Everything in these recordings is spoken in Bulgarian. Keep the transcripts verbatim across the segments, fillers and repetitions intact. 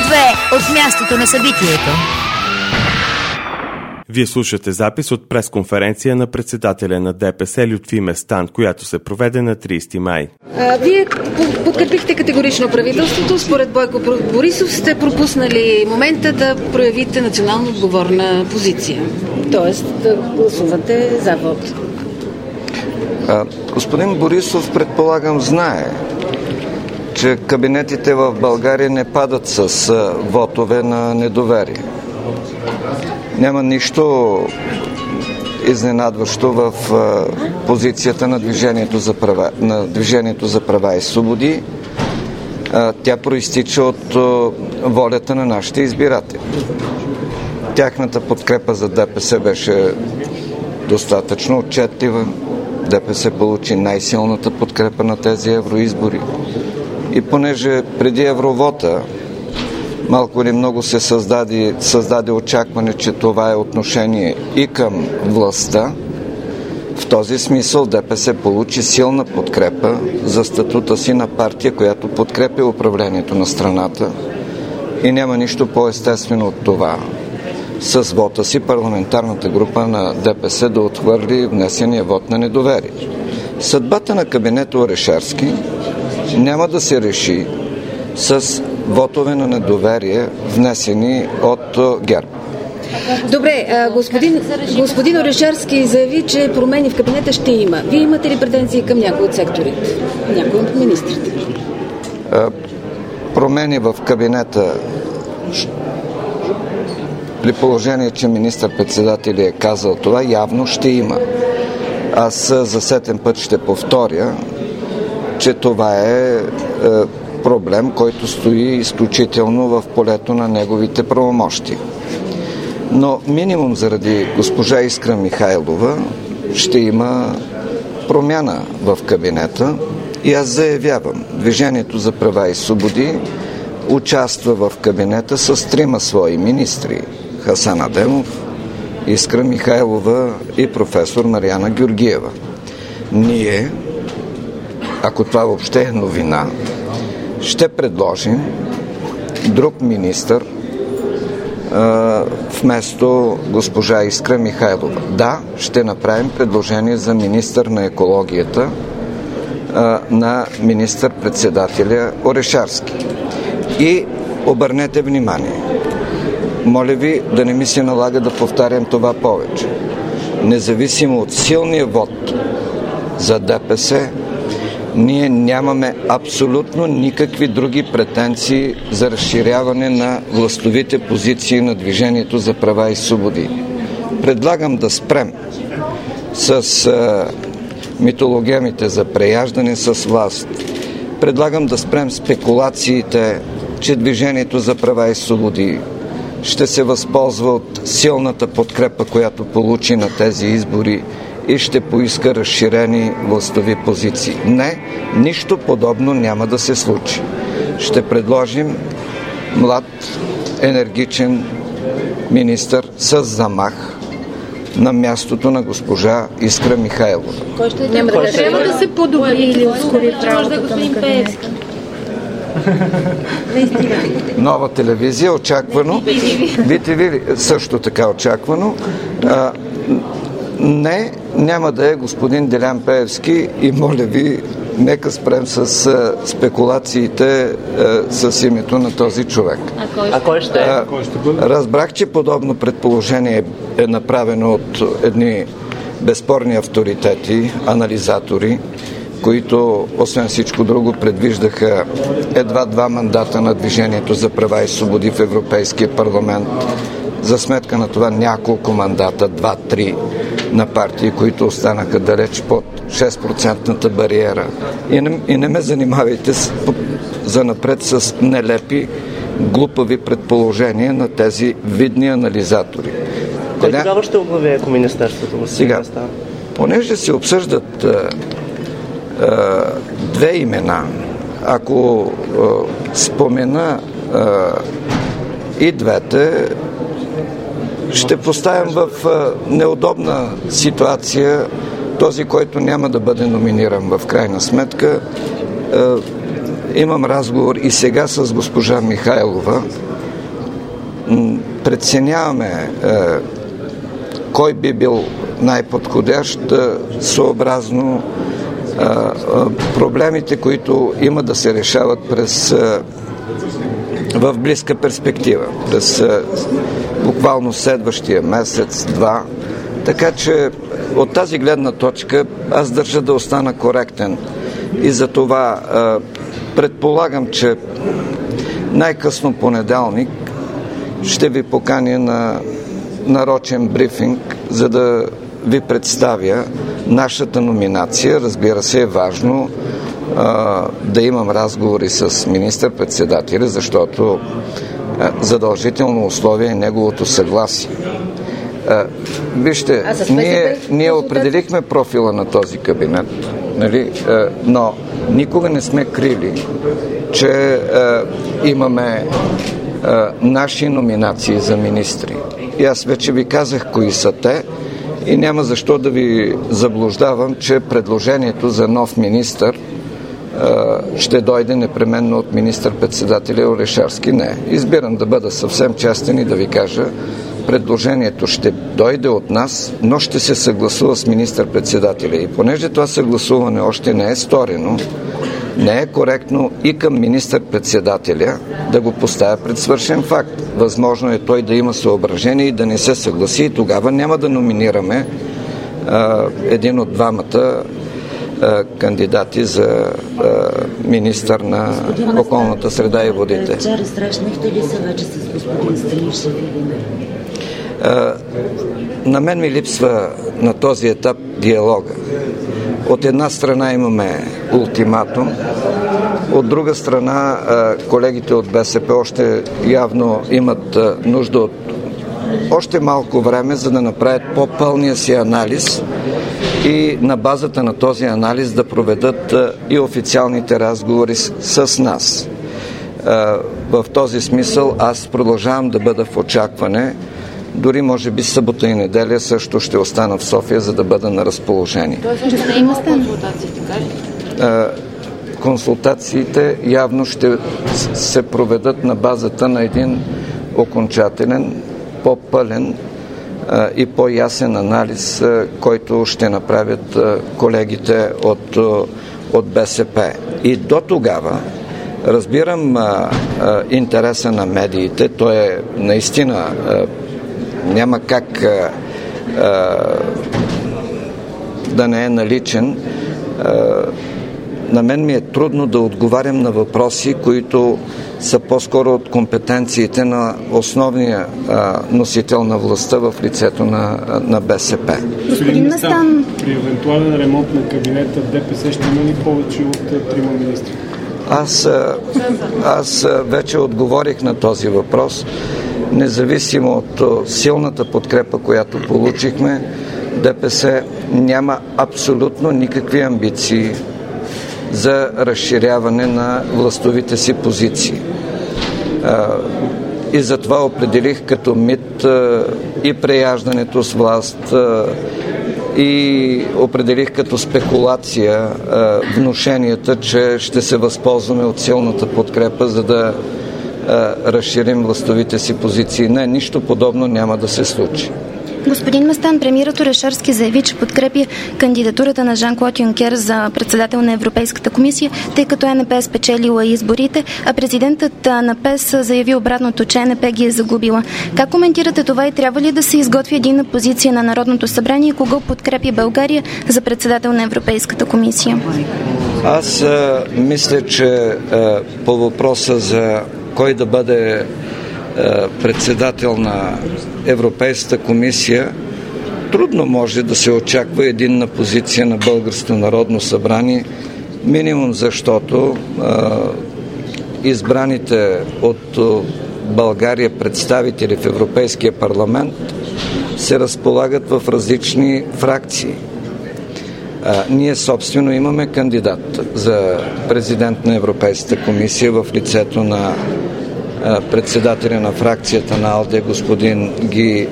две от мястото на събитието. Вие слушате запис от пресконференция на председателя на ДПС Лютви Местан, която се проведе на тридесети май. А, вие подкрепихте категорично правителството. Според Бойко Борисов сте пропуснали момента да проявите национално отговорна позиция. Тоест да гласувате за вот. А, господин Борисов, предполагам, знае, че кабинетите в България не падат с а, вотове на недоверие. Няма нищо изненадващо в а, позицията на Движението за права, на Движението за права и свободи. А, тя проистича от а, волята на нашите избиратели. Тяхната подкрепа за ДПС беше достатъчно отчетлива. ДПС получи най-силната подкрепа на тези евроизбори. И понеже преди евровота малко или много се създаде, създаде очакване, че това е отношение и към властта, в този смисъл ДПС получи силна подкрепа за статута си на партия, която подкрепя управлението на страната, и няма нищо по-естествено от това с вота си парламентарната група на ДПС да отхвърли внесения вот на недоверие. Съдбата на кабинета Орешарски няма да се реши с вотове на недоверие, внесени от ГЕРБ. Добре, господин, господин Орешарски заяви, че промени в кабинета ще има. Вие имате ли претенции към някои от секторите? Някои от министрите? Промени в кабинета, при положение, че министър-председателят е казал това, явно ще има. Аз за сетен път ще повторя, че това е, е проблем, който стои изключително в полето на неговите правомощия. Но минимум заради госпожа Искра Михайлова ще има промяна в кабинета и аз заявявам, Движението за права и свободи участва в кабинета с трима свои министри: Хасан Адемов, Искра Михайлова и професор Мариана Георгиева. Ние, ако това въобще е новина, ще предложим друг министър а, вместо госпожа Искра Михайлова. Да, ще направим предложение за министър на екологията а, на министър-председателя Орешарски. И обърнете внимание, моля ви да не ми се налага да повтарям това повече. Независимо от силния вод за ДПС, ние нямаме абсолютно никакви други претенции за разширяване на властовите позиции на Движението за права и свободи. Предлагам да спрем с а, митологемите за преяждане с власт. Предлагам да спрем спекулациите, че Движението за права и свободи ще се възползва от силната подкрепа, която получи на тези избори и ще поиска разширени властови позиции. Не, нищо подобно няма да се случи. Ще предложим млад, енергичен министър с замах на мястото на госпожа Искра Михайлова. Кой ще няма да трябва да се подобри или ускори работата на кабинета? Нова телевизия, очаквано. би ти ви също така очаквано. А, не, няма да е господин Делян Пеевски и моля ви, нека спрем с а, спекулациите а, с името на този човек. А кой ще е? Разбрах, че подобно предположение е направено от едни безспорни авторитети, анализатори, които, освен всичко друго, предвиждаха едва два мандата на Движението за права и свободи в Европейския парламент. За сметка на това няколко мандата, два-три, на партии, които останаха далеч под шест процентната бариера. И не, и не ме занимавайте с, занапред с нелепи, глупави предположения на тези видни анализатори. Кой Теля... тогава ще оглави, ако министерството му сега става? Понеже се обсъждат а, а, две имена, ако а, спомена а, и двете, ще поставям в а, неудобна ситуация този, който няма да бъде номиниран в крайна сметка. А, имам разговор и сега с госпожа Михайлова. Преценяваме е, кой би бил най-подходящ съобразно е, е, проблемите, които има да се решават през е, в близка перспектива, през е, буквално следващия месец, два. Така че от тази гледна точка аз държа да остана коректен и за това е, предполагам, че най-късно понеделник ще ви поканя на нарочен брифинг, за да ви представя нашата номинация. Разбира се, е важно а, да имам разговори с министър-председателя, защото а, задължително условие е неговото съгласие. А, вижте, ние, ние определихме профила на този кабинет, нали? а, но никога не сме крили, че а, имаме а, наши номинации за министри. И аз вече ви казах кои са те и няма защо да ви заблуждавам, че предложението за нов министър а, ще дойде непременно от министър-председателя Орешарски. Не. Избирам да бъда съвсем честен и да ви кажа, предложението ще дойде от нас, но ще се съгласува с министър-председателя. И понеже това съгласуване още не е сторено, не е коректно и към министър-председателя да го поставя пред свършен факт. Възможно е той да има съображение и да не се съгласи и тогава няма да номинираме а, един от двамата а, кандидати за а, министър на околната среда и водите. Вчера срещнахте ли се вече с господин Станишев или не? На мен ми липсва на този етап диалога. От една страна имаме ултиматум, от друга страна колегите от БСП още явно имат нужда от още малко време, за да направят по-пълния си анализ и на базата на този анализ да проведат и официалните разговори с нас. В този смисъл аз продължавам да бъда в очакване. Дори може би събота и неделя също ще остана в София, за да бъда на разположение. Тоест, ще не има консултации, така ли? Консултациите явно ще се проведат на базата на един окончателен, по-пълен и по-ясен анализ, който ще направят колегите от, от БСП. И до тогава разбирам а, а, интереса на медиите. Той е наистина а, няма как а, а, да не е наличен. А, на мен ми е трудно да отговарям на въпроси, които са по-скоро от компетенциите на основния а, носител на властта в лицето на, на БСП. Господин Местан, при евентуален ремонт на кабинета ДПС ще има ли повече от трима министри? Аз, аз вече отговорих на този въпрос. Независимо от силната подкрепа, която получихме, ДПС няма абсолютно никакви амбиции за разширяване на властовите си позиции. И затова определих като мит и преяждането с власт, и определих като спекулация внушенията, че ще се възползваме от силната подкрепа, за да разширим властовите си позиции. Не, нищо подобно няма да се случи. Господин Местан, премиерът Орешарски заяви, че подкрепи кандидатурата на Жан-Клод Юнкер за председател на Европейската комисия, тъй като ЕНП е спечелила изборите, а президентът на ПЕС заяви обратното, че ЕНП ги е загубила. Как коментирате това и трябва ли да се изготви единна позиция на Народното събрание, кого подкрепи България за председател на Европейската комисия? Аз а, мисля, че а, по въпроса за кой да бъде председател на Европейската комисия, трудно може да се очаква единна позиция на Българското народно събрание, минимум защото а, избраните от България представители в Европейския парламент се разполагат в различни фракции. А, ние собствено имаме кандидат за президент на Европейската комисия в лицето на председателя на фракцията на АЛДЕ, господин Ги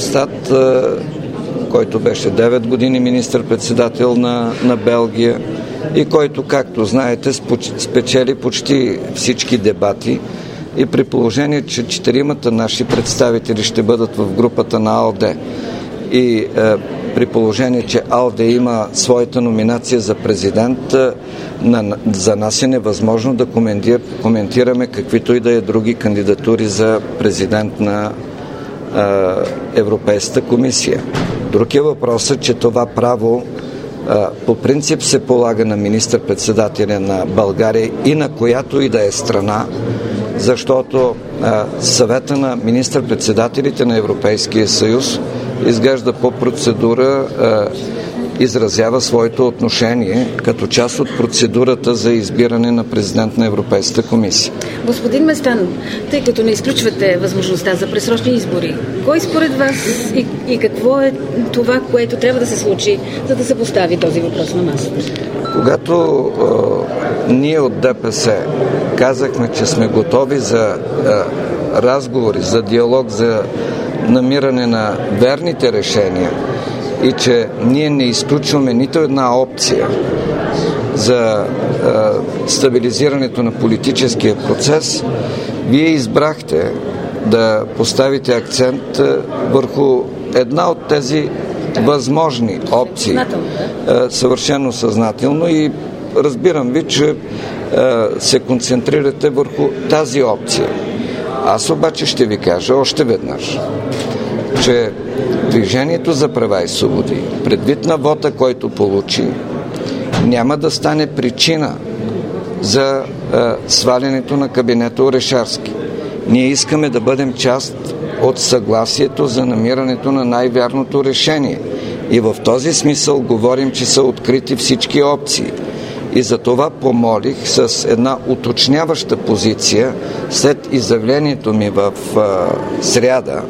Верховстат, който беше девет години министър-председател на, на Белгия. и който, както знаете, спечели почти всички дебати, и при положение, че четиримата наши представители ще бъдат в групата на АЛДЕ и е, при положение, че АЛДЕ има своята номинация за президент, е, на, за нас е невъзможно да коментир, коментираме каквито и да е други кандидатури за президент на е, Европейската комисия. Друг е въпросът, че това право е, по принцип се полага на министър-председателя на България и на която и да е страна, защото а, съвета на министър-председателите на Европейския съюз изглежда по процедура а, изразява своето отношение като част от процедурата за избиране на президент на Европейската комисия. Господин Местан, тъй като не изключвате възможността за предсрочни избори, кой според вас и, и какво е това, което трябва да се случи, за да се постави този въпрос на масата? Когато а, ние от ДПС казахме, че сме готови за а, разговори, за диалог, за намиране на верните решения и че ние не изключваме нито една опция за а, стабилизирането на политическия процес, вие избрахте да поставите акцент а, върху една от тези възможни опции. А, съвършено съзнателно и разбирам ви, че а, се концентрирате върху тази опция. Аз обаче ще ви кажа още веднъж, че Движението за права и свободи, предвид на вота, който получи, няма да стане причина за а, свалянето на кабинета Орешарски. Ние искаме да бъдем част от съгласието за намирането на най-вярното решение. И в този смисъл говорим, че са открити всички опции. И за това помолих с една уточняваща позиция след изявлението ми в а, сряда,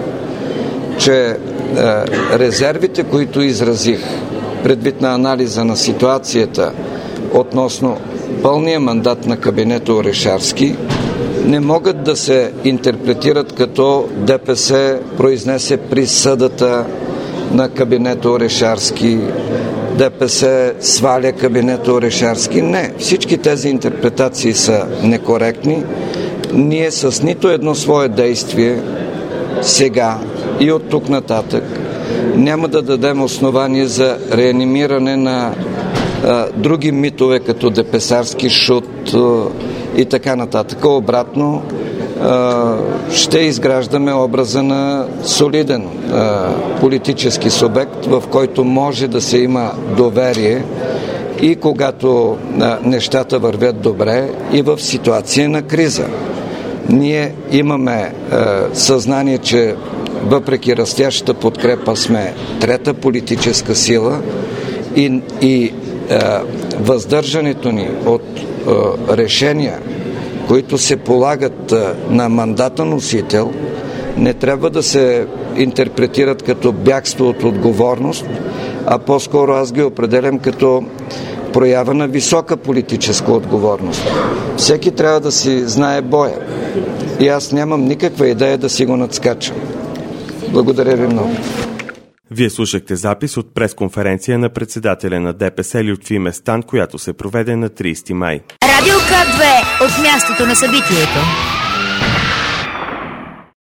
че а, резервите, които изразих предвид на анализа на ситуацията относно пълния мандат на кабинета Орешарски, не могат да се интерпретират като ДПС произнесе присъдата на кабинета Орешарски, ДПС сваля кабинета Орешарски. Не, всички тези интерпретации са некоректни. Ние с нито едно свое действие сега и от тук нататък няма да дадем основание за реанимиране на а, други митове, като депесарски шут а, и така нататък. Обратно, а, ще изграждаме образа на солиден а, политически субект, в който може да се има доверие и когато а, нещата вървят добре, и в ситуация на криза. Ние имаме а, съзнание, че въпреки растящата подкрепа сме трета политическа сила и, и е, въздържането ни от е, решения, които се полагат е, на мандатоносител, не трябва да се интерпретират като бягство от отговорност, а по-скоро аз ги определям като проява на висока политическа отговорност. Всеки трябва да си знае боя. И аз нямам никаква идея да си го надскачам. Благодаря ви много. Вие слушахте запис от пресконференция на председателя на ДПС Лютви Местан, която се проведе на тридесети май. Радио К две от мястото на събитието.